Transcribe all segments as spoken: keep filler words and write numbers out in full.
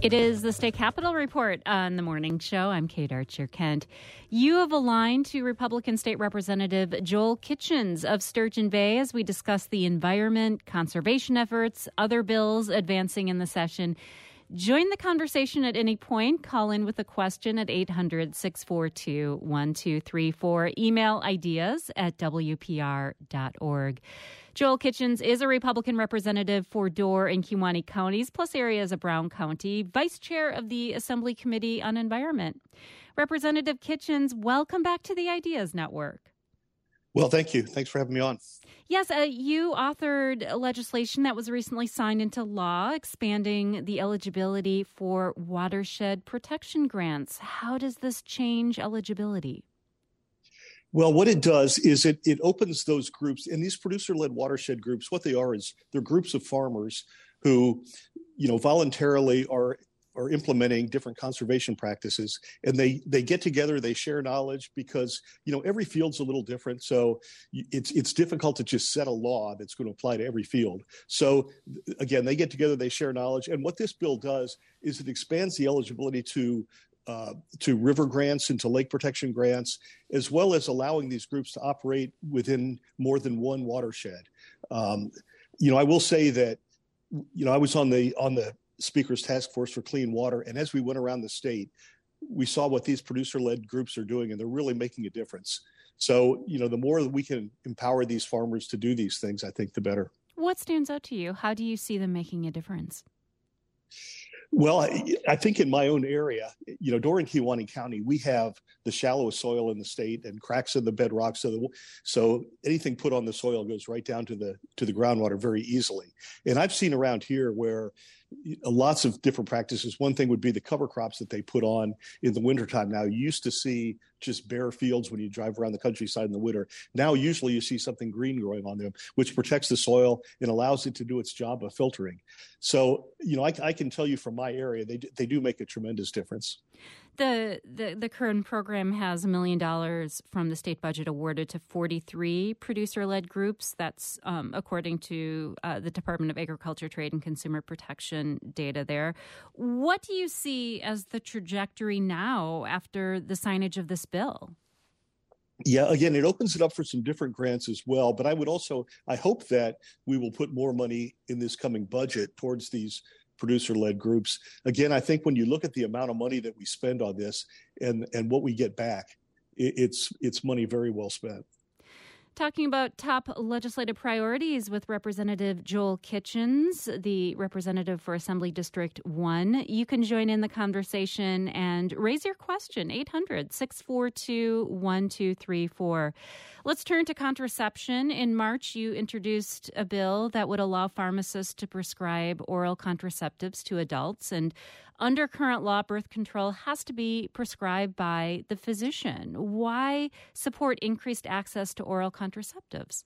It is the State Capitol Report on the morning show. I'm Kate Archer-Kent. You have aligned to Republican State Representative Joel Kitchens of Sturgeon Bay as we discuss the environment, conservation efforts, other bills advancing in the session. Join the conversation at any point. Call in with a question at eight hundred, six four two, one two three four. Email ideas at w p r dot org. Joel Kitchens is a Republican representative for Door and Kewaunee counties, plus areas of Brown County, vice chair of the Assembly Committee on Environment. Representative Kitchens, welcome back to the Ideas Network. Well, thank you. Thanks for having me on. Yes, uh, you authored legislation that was recently signed into law expanding the eligibility for watershed protection grants. How does this change eligibility? Well, what it does is it, it opens those groups, and these producer-led watershed groups, what they are is they're groups of farmers who, you know, voluntarily are are implementing different conservation practices, and they they get together, they share knowledge because, you know, every field's a little different. So it's it's difficult to just set a law that's going to apply to every field. So again, they get together, they share knowledge. And what this bill does is it expands the eligibility to uh, to river grants and to lake protection grants, as well as allowing these groups to operate within more than one watershed. Um, you know, I will say that, you know, I was on the on the Speaker's Task Force for Clean Water. And as we went around the state, we saw what these producer-led groups are doing, and they're really making a difference. So, you know, the more that we can empower these farmers to do these things, I think the better. What stands out to you? How do you see them making a difference? Well, I, I think in my own area, you know, Door and Kewaunee County, we have the shallowest soil in the state and cracks in the bedrock. So, the, so anything put on the soil goes right down to the to the groundwater very easily. And I've seen around here where lots of different practices. One thing would be the cover crops that they put on in the wintertime. Now, you used to see just bare fields when you drive around the countryside in the winter. Now, usually you see something green growing on them, which protects the soil and allows it to do its job of filtering. So, you know, I, I can tell you from my area, they they do make a tremendous difference. The, the the current program has a million dollars from the state budget awarded to forty-three producer-led groups. That's um, according to uh, the Department of Agriculture, Trade, and Consumer Protection data there. What do you see as the trajectory now after the signage of this bill? Yeah, again, it opens it up for some different grants as well. But I would also, I hope that we will put more money in this coming budget towards these producer-led groups. Again, I think when you look at the amount of money that we spend on this and, and what we get back, it, it's it's money very well spent. Talking about top legislative priorities with Representative Joel Kitchens, the representative for Assembly District one. You can join in the conversation and raise your question, eight hundred, six four two, one two three four. Let's turn to contraception. In March, you introduced a bill that would allow pharmacists to prescribe oral contraceptives to adults. And under current law, birth control has to be prescribed by the physician. Why support increased access to oral contraceptives?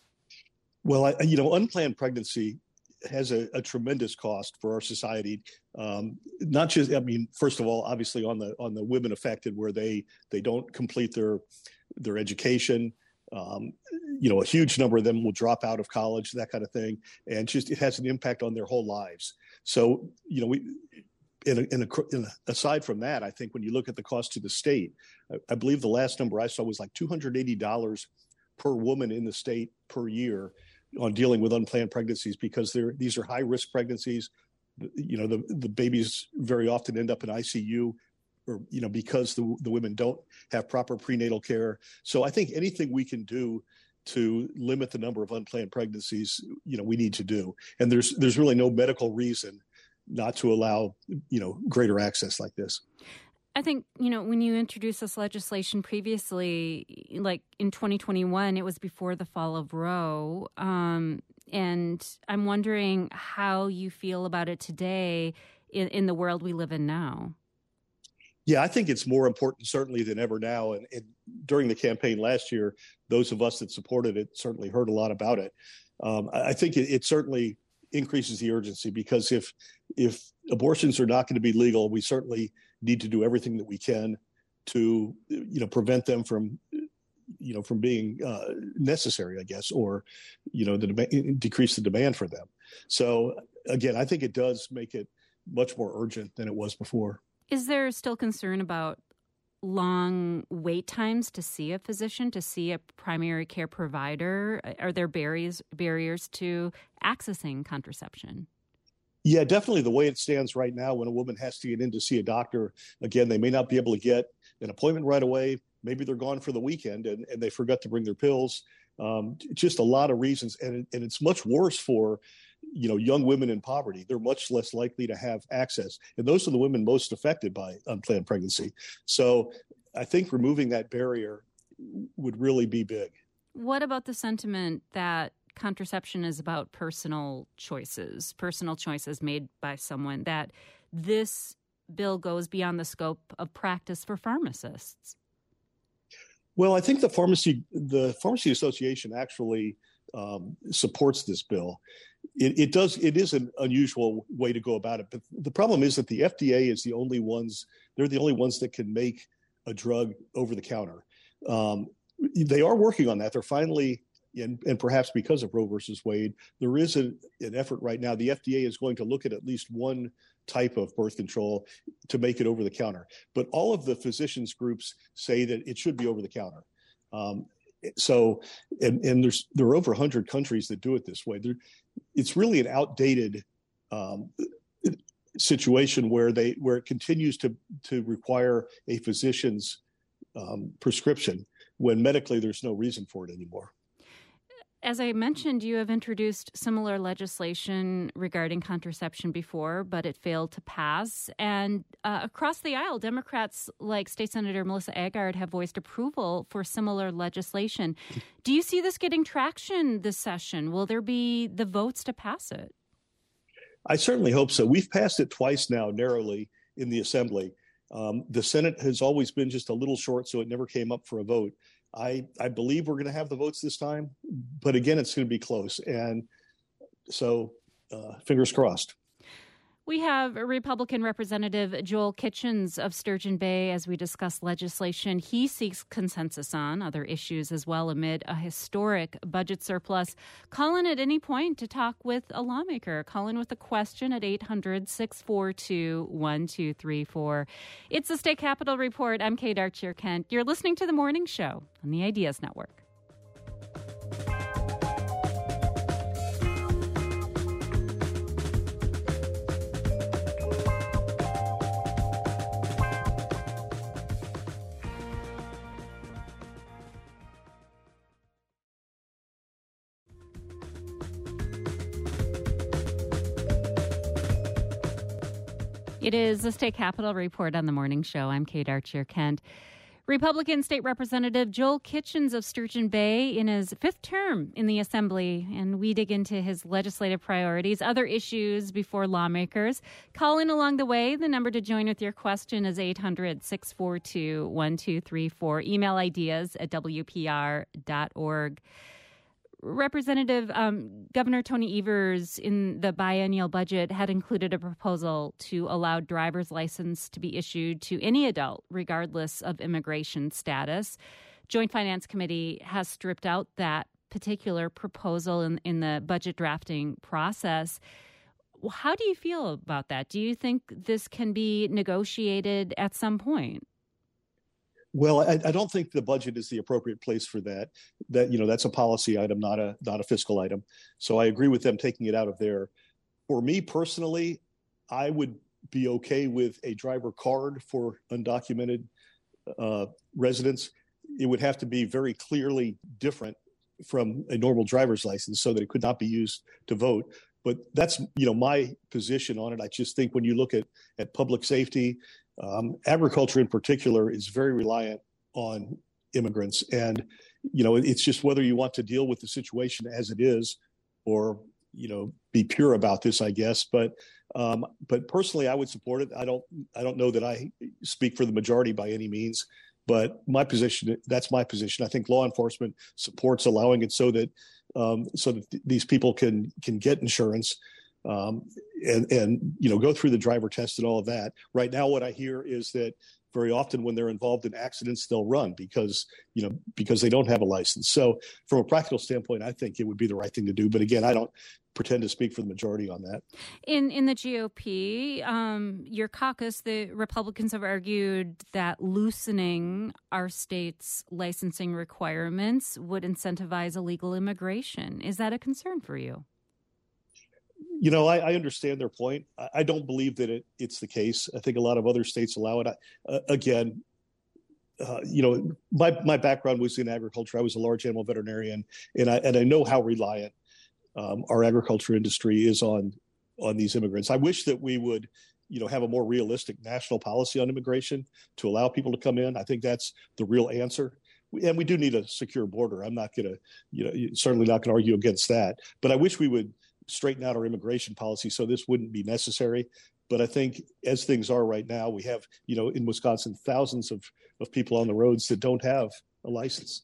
Well, I, you know, unplanned pregnancy has a, a tremendous cost for our society. Um, not just, I mean, first of all, obviously on the on the women affected, where they they don't complete their their education. Um, you know, a huge number of them will drop out of college, that kind of thing, and just it has an impact on their whole lives. So, you know, we. In a, in a, in a, aside from that, I think when you look at the cost to the state, I, I believe the last number I saw was like two hundred eighty dollars per woman in the state per year on dealing with unplanned pregnancies, because they're, these are high-risk pregnancies. You know, the, the babies very often end up in I C U, or, you know, because the, the women don't have proper prenatal care. So I think anything we can do to limit the number of unplanned pregnancies, you know, we need to do. And there's there's really no medical reason not to allow, you know, greater access like this. I think, you know, when you introduced this legislation previously, like in twenty twenty-one, it was before the fall of Roe. Um, and I'm wondering how you feel about it today in, in the world we live in now. Yeah, I think it's more important certainly than ever now. And, and during the campaign last year, those of us that supported it certainly heard a lot about it. Um, I think it, it certainly increases the urgency, because if if abortions are not going to be legal, we certainly need to do everything that we can to, you know, prevent them from, you know, from being uh, necessary, I guess, or, you know, the demand, decrease the demand for them. So again, I think it does make it much more urgent than it was before. Is there still concern about long wait times to see a physician, to see a primary care provider? Are there barriers barriers to accessing contraception? Yeah, definitely. The way it stands right now, when a woman has to get in to see a doctor, again, they may not be able to get an appointment right away. Maybe they're gone for the weekend and, and they forgot to bring their pills. Um, just a lot of reasons. And, and it's much worse for, you know, young women in poverty. They're much less likely to have access. And those are the women most affected by unplanned pregnancy. So I think removing that barrier would really be big. What about the sentiment that contraception is about personal choices, personal choices made by someone, that this bill goes beyond the scope of practice for pharmacists? Well, I think the pharmacy, the Pharmacy Association actually um, supports this bill. It, it does. It is an unusual way to go about it. But the problem is that the F D A is the only ones. They're the only ones that can make a drug over the counter. Um, they are working on that. They're finally, and, and perhaps because of Roe versus Wade, there is a, an effort right now. The F D A is going to look at at least one type of birth control to make it over the counter. But all of the physicians groups say that it should be over the counter. Um, so, and, and there's there are over one hundred countries that do it this way. There, it's really an outdated um, situation where they where it continues to to require a physician's um, prescription when medically there's no reason for it anymore. As I mentioned, you have introduced similar legislation regarding contraception before, but it failed to pass. And uh, across the aisle, Democrats like State Senator Melissa Agard have voiced approval for similar legislation. Do you see this getting traction this session? Will there be the votes to pass it? I certainly hope so. We've passed it twice now, narrowly, in the Assembly. Um, the Senate has always been just a little short, so it never came up for a vote. I, I believe we're going to have the votes this time, but again, it's going to be close. And so uh, fingers crossed. We have Republican Representative Joel Kitchens of Sturgeon Bay as we discuss legislation he seeks consensus on, other issues as well, amid a historic budget surplus. Call in at any point to talk with a lawmaker. Call in with a question at eight hundred, six four two, one two three four. It's the State Capitol Report. I'm Kate Archer-Kent. You're listening to The Morning Show on the Ideas Network. It is the State Capitol Report on the Morning Show. I'm Kate Archer-Kent. Republican State Representative Joel Kitchens of Sturgeon Bay in his fifth term in the Assembly, and we dig into his legislative priorities, other issues before lawmakers. Call in along the way. The number to join with your question is eight hundred, six four two, one two three four. Email ideas at w p r dot org. Representative um, Governor Tony Evers in the biennial budget had included a proposal to allow driver's license to be issued to any adult, regardless of immigration status. Joint Finance Committee has stripped out that particular proposal in, in the budget drafting process. How do you feel about that? Do you think this can be negotiated at some point? Well, I, I don't think the budget is the appropriate place for that. That, you know, that's a policy item, not a not a fiscal item. So I agree with them taking it out of there. For me personally, I would be okay with a driver card for undocumented uh, residents. It would have to be very clearly different from a normal driver's license so that it could not be used to vote. But that's, you know, my position on it. I just think when you look at, at public safety, um, agriculture in particular is very reliant on immigrants. And, you know, it's just whether you want to deal with the situation as it is or, you know, be pure about this, I guess. But um, but personally, I would support it. I don't I don't know that I speak for the majority by any means. But my position, that's my position. I think law enforcement supports allowing it so that um, so that th- these people can can get insurance um, and and you know go through the driver test and all of that. Right now, what I hear is that very often when they're involved in accidents, they'll run because, you know, because they don't have a license. So from a practical standpoint, I think it would be the right thing to do. But again, I don't pretend to speak for the majority on that. In in the G O P, um, your caucus, the Republicans have argued that loosening our state's licensing requirements would incentivize illegal immigration. Is that a concern for you? You know, I, I understand their point. I, I don't believe that it, it's the case. I think a lot of other states allow it. I, uh, again, uh, you know, my my background was in agriculture. I was a large animal veterinarian, and I and I know how reliant um, our agriculture industry is on on these immigrants. I wish that we would, you know, have a more realistic national policy on immigration to allow people to come in. I think that's the real answer. And we do need a secure border. I'm not going to, you know, certainly not going to argue against that. But I wish we would straighten out our immigration policy so this wouldn't be necessary. But I think as things are right now, we have, you know, in Wisconsin, thousands of, of people on the roads that don't have a license.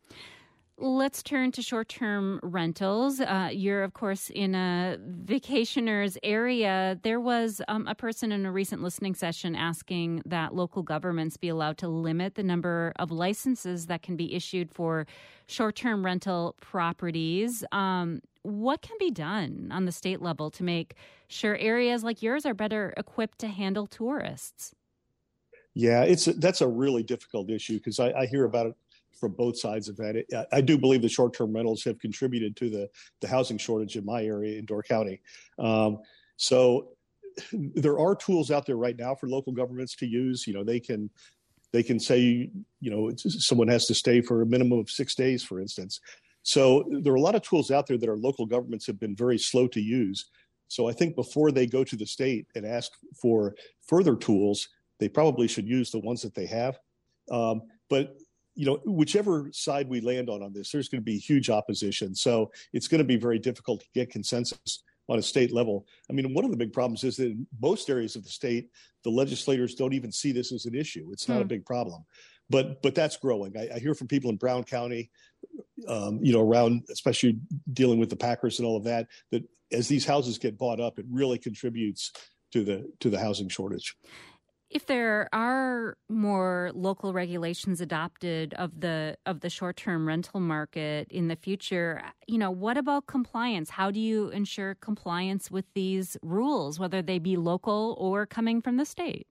Let's turn to short-term rentals. Uh, you're, of course, in a vacationer's area. There was um, a person in a recent listening session asking that local governments be allowed to limit the number of licenses that can be issued for short-term rental properties. Um, what can be done on the state level to make sure areas like yours are better equipped to handle tourists? Yeah, it's a, that's a really difficult issue because I, I hear about it from both sides of that. It, I do believe the short-term rentals have contributed to the, the housing shortage in my area in Door County. Um, so there are tools out there right now for local governments to use. You know, they can they can say, you know, it's, someone has to stay for a minimum of six days, for instance. So there are a lot of tools out there that our local governments have been very slow to use. So I think before they go to the state and ask for further tools, they probably should use the ones that they have. Um, but you know, whichever side we land on on this, there's going to be huge opposition. So it's going to be very difficult to get consensus on a state level. I mean, one of the big problems is that in most areas of the state, the legislators don't even see this as an issue. It's not hmm. a big problem. But but that's growing. I, I hear from people in Brown County, um, you know, around, especially dealing with the Packers and all of that, that as these houses get bought up, it really contributes to the to the housing shortage. If there are more local regulations adopted of the of the short-term rental market in the future, you know, what about compliance? How do you ensure compliance with these rules, whether they be local or coming from the state?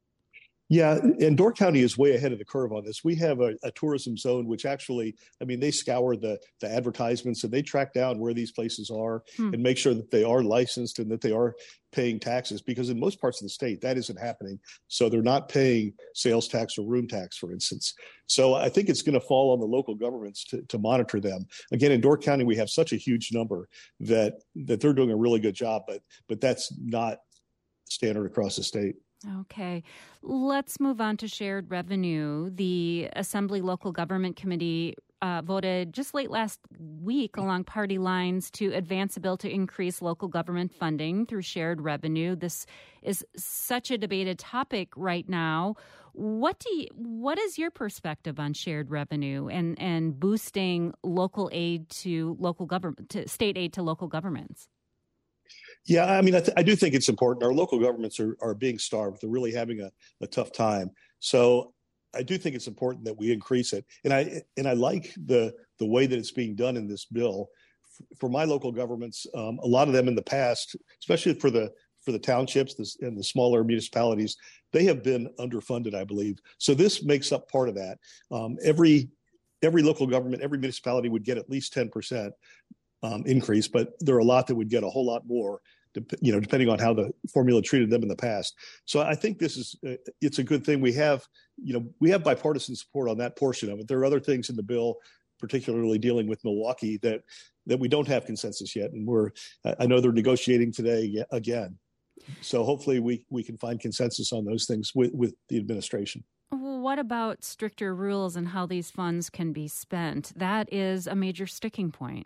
Yeah, and Door County is way ahead of the curve on this. We have a, a tourism zone, which actually, I mean, they scour the, the advertisements and they track down where these places are hmm. and make sure that they are licensed and that they are paying taxes, because in most parts of the state, that isn't happening. So they're not paying sales tax or room tax, for instance. So I think it's going to fall on the local governments to, to monitor them. Again, in Door County, we have such a huge number that that they're doing a really good job, but but that's not standard across the state. Okay. Let's move on to shared revenue. The Assembly Local Government Committee uh, voted just late last week along party lines to advance a bill to increase local government funding through shared revenue. This is such a debated topic right now. What do you, what is your perspective on shared revenue and, and boosting local aid to local government, to state aid to local governments? Yeah, I mean, I, th- I do think it's important. Our local governments are, are being starved. They're really having a, a tough time. So I do think it's important that we increase it. And I and I like the the way that it's being done in this bill. F- for my local governments, um, a lot of them in the past, especially for the for the townships and the smaller municipalities, they have been underfunded, I believe. So this makes up part of that. Um, every every local government, every municipality would get at least ten percent. Um, increase, but there are a lot that would get a whole lot more, you know, depending on how the formula treated them in the past. So I think this is, uh, it's a good thing. We have, you know, we have bipartisan support on that portion of it. There are other things in the bill, particularly dealing with Milwaukee, that that we don't have consensus yet. And we're, I know they're negotiating today again. So hopefully we, we can find consensus on those things with, with the administration. Well, what about stricter rules and how these funds can be spent? That is a major sticking point.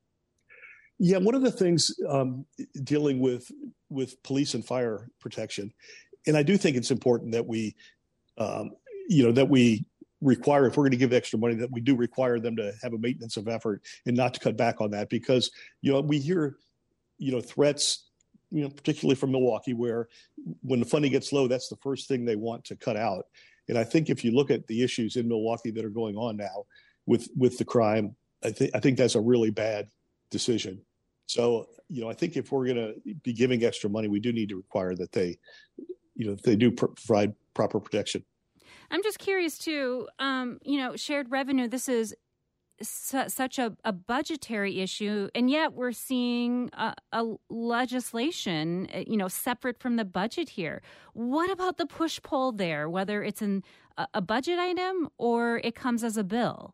Yeah, one of the things um, dealing with with police and fire protection, and I do think it's important that we, um, you know, that we require, if we're going to give extra money, that we do require them to have a maintenance of effort and not to cut back on that, because, you know, we hear, you know, threats, you know, particularly from Milwaukee, where when the funding gets low, that's the first thing they want to cut out. And I think if you look at the issues in Milwaukee that are going on now with with the crime, I think I think that's a really bad decision. So, you know, I think if we're going to be giving extra money, we do need to require that they, you know, they do pr- provide proper protection. I'm just curious too. Um, you know, shared revenue. This is su- such a, a budgetary issue, and yet we're seeing a, a legislation, you know, separate from the budget here. What about the push pull there? Whether it's in a, a budget item or it comes as a bill.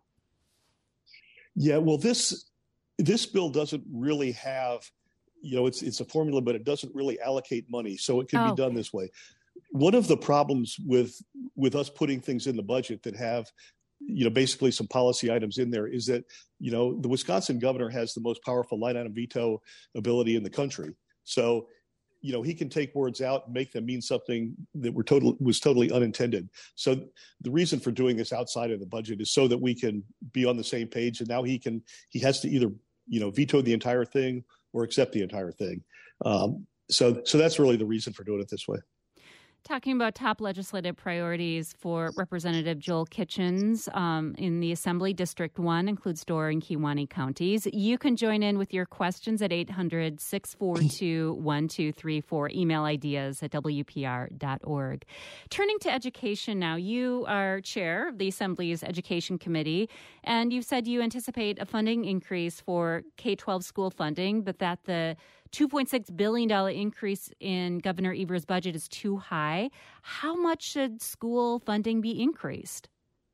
Yeah, well, this this bill doesn't really have, you know, it's it's a formula, but it doesn't really allocate money, so it can Oh. be done this way. One of the problems with with us putting things in the budget that have, you know, basically some policy items in there is that, you know, the Wisconsin governor has the most powerful line item veto ability in the country. So, you know, he can take words out and make them mean something that were total was totally unintended. So the reason for doing this outside of the budget is so that we can be on the same page. And now he can he has to either, you know, veto the entire thing or accept the entire thing. Um, so so that's really the reason for doing it this way. Talking about top legislative priorities for Representative Joel Kitchens um, in the Assembly, District one includes Door and Kewaunee counties. You can join in with your questions at eight hundred, six four two, one two three four. Email ideas at w p r dot org. Turning to education now, you are chair of the Assembly's Education Committee, and you said you anticipate a funding increase for K twelve school funding, but that the two point six billion dollars increase in Governor Evers' budget is too high. How much should school funding be increased?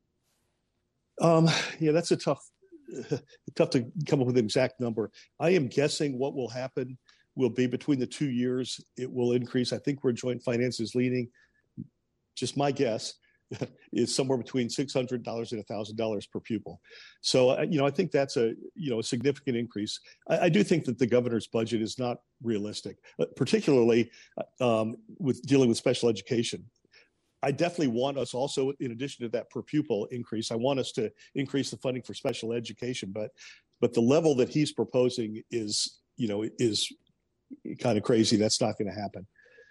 Um, yeah, that's a tough, tough to come up with an exact number. I am guessing what will happen will be between the two years, it will increase. I think where Joint Finance is leaning, just my guess, is somewhere between six hundred dollars and one thousand dollars per pupil. So, you know, I think that's a, you know, a significant increase. I, I do think that the governor's budget is not realistic, particularly um, with dealing with special education. I definitely want us also, in addition to that per pupil increase, I want us to increase the funding for special education. But but the level that he's proposing is, you know, is kind of crazy. That's not going to happen.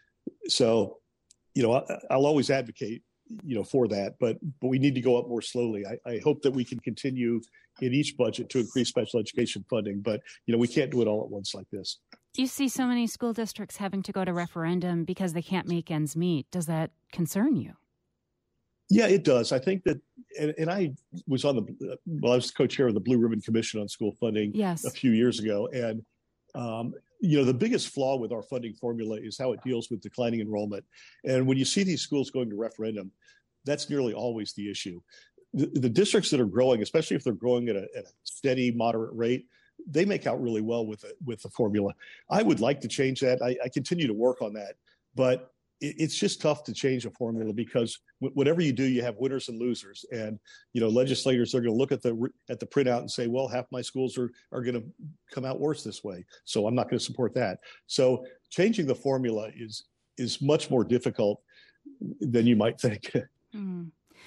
So, you know, I, I'll always advocate, you know, for that, but but we need to go up more slowly. I, I hope that we can continue in each budget to increase special education funding, but you know, we can't do it all at once like this. You see so many school districts having to go to referendum because they can't make ends meet. Does that concern you? Yeah, it does. I think that, and, and I was on the, well, I was co-chair of the Blue Ribbon Commission on School Funding Yes. a few years ago, and um, you know, the biggest flaw with our funding formula is how it deals with declining enrollment. And when you see these schools going to referendum, that's nearly always the issue. The, the districts that are growing, especially if they're growing at a, at a steady, moderate rate, they make out really well with it, with the formula. I would like to change that. I, I continue to work on that, but it, it's just tough to change a formula because w- whatever you do, you have winners and losers. And you know, legislators are going to look at the at the printout and say, "Well, half my schools are are going to come out worse this way, so I'm not going to support that." So changing the formula is is much more difficult than you might think. Mm.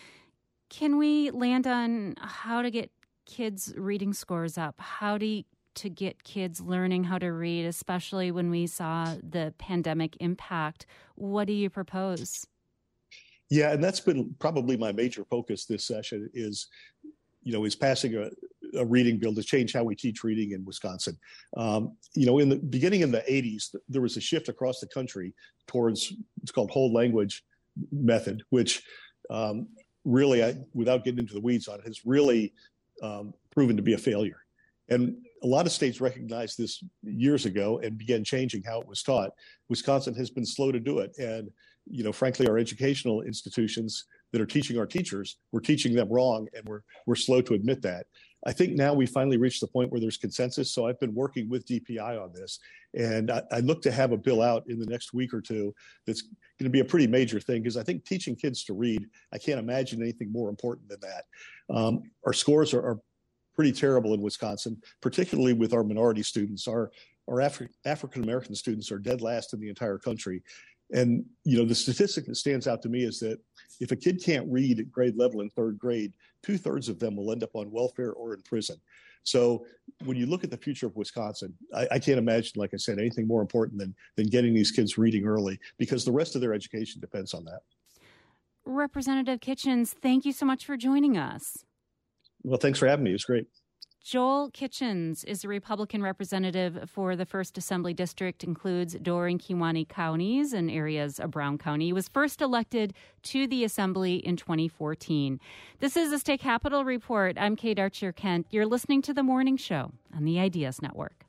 Can we land on how to get kids' reading scores up? How do you, to get kids learning how to read, especially when we saw the pandemic impact? What do you propose? Yeah, and that's been probably my major focus this session is, you know, is passing a, a reading bill to change how we teach reading in Wisconsin. Um, you know, in the beginning in the eighties, there was a shift across the country towards it's called whole language method, which um, really, I, without getting into the weeds on it, has really um, proven to be a failure. And a lot of states recognized this years ago and began changing how it was taught. Wisconsin has been slow to do it. And, you know, frankly, our educational institutions that are teaching our teachers, we're teaching them wrong, and we're we're slow to admit that. I think now we finally reached the point where there's consensus. So I've been working with D P I on this, and I, I look to have a bill out in the next week or two that's going to be a pretty major thing, because I think teaching kids to read, I can't imagine anything more important than that. Um, our scores are, are pretty terrible in Wisconsin, particularly with our minority students. Our our Afri- African-American students are dead last in the entire country. And, you know, the statistic that stands out to me is that if a kid can't read at grade level in third grade, two thirds of them will end up on welfare or in prison. So when you look at the future of Wisconsin, I, I can't imagine, like I said, anything more important than, than getting these kids reading early, because the rest of their education depends on that. Representative Kitchens, thank you so much for joining us. Well, thanks for having me. It's great. Joel Kitchens is a Republican representative for the first Assembly District, includes Door and Kewaunee counties and areas of Brown County. He was first elected to the Assembly in twenty fourteen. This is the State Capitol Report. I'm Kate Archer Kent. You're listening to The Morning Show on the Ideas Network.